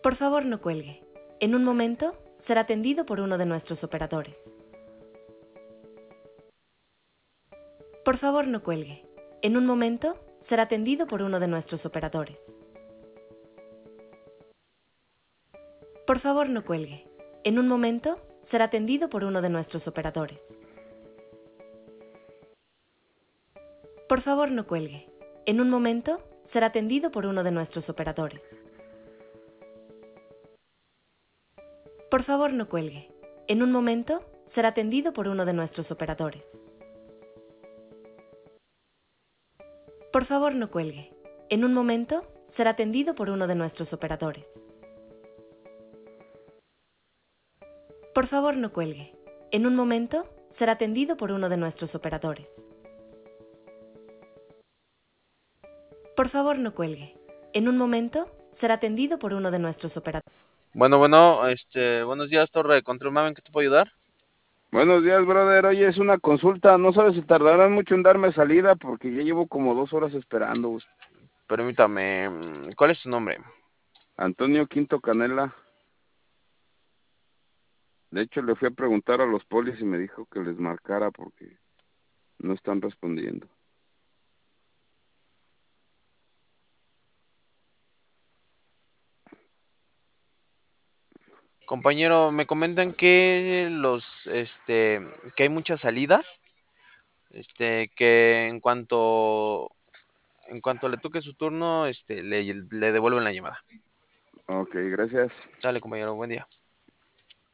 Por favor, no cuelgue. En un momento, será atendido por uno de nuestros operadores. Por favor, no cuelgue. En un momento, será atendido por uno de nuestros operadores. Por favor, no cuelgue. En un momento, será atendido por uno de nuestros operadores. Por favor, no cuelgue. En un momento, será atendido por uno de nuestros operadores. Por favor, no cuelgue. En un momento, será atendido por uno de nuestros operadores. Por favor, no cuelgue. En un momento, será atendido por uno de nuestros operadores. Por favor, no cuelgue. En un momento, será atendido por uno de nuestros operadores. Por favor, no cuelgue. En un momento, será atendido por uno de nuestros operadores. Bueno, buenos días, Torre de Control Maven, ¿qué te puedo ayudar? Buenos días, brother. Oye, es una consulta. No sabes si tardarán mucho en darme salida porque ya llevo como 2 horas esperando. Permítame, ¿cuál es tu nombre? Antonio Quinto Canela. De hecho, le fui a preguntar a los polis y me dijo que les marcara porque no están respondiendo. Compañero, me comentan que que hay muchas salidas, que en cuanto le toque su turno, le devuelven la llamada. Ok, gracias. Sale, compañero, buen día.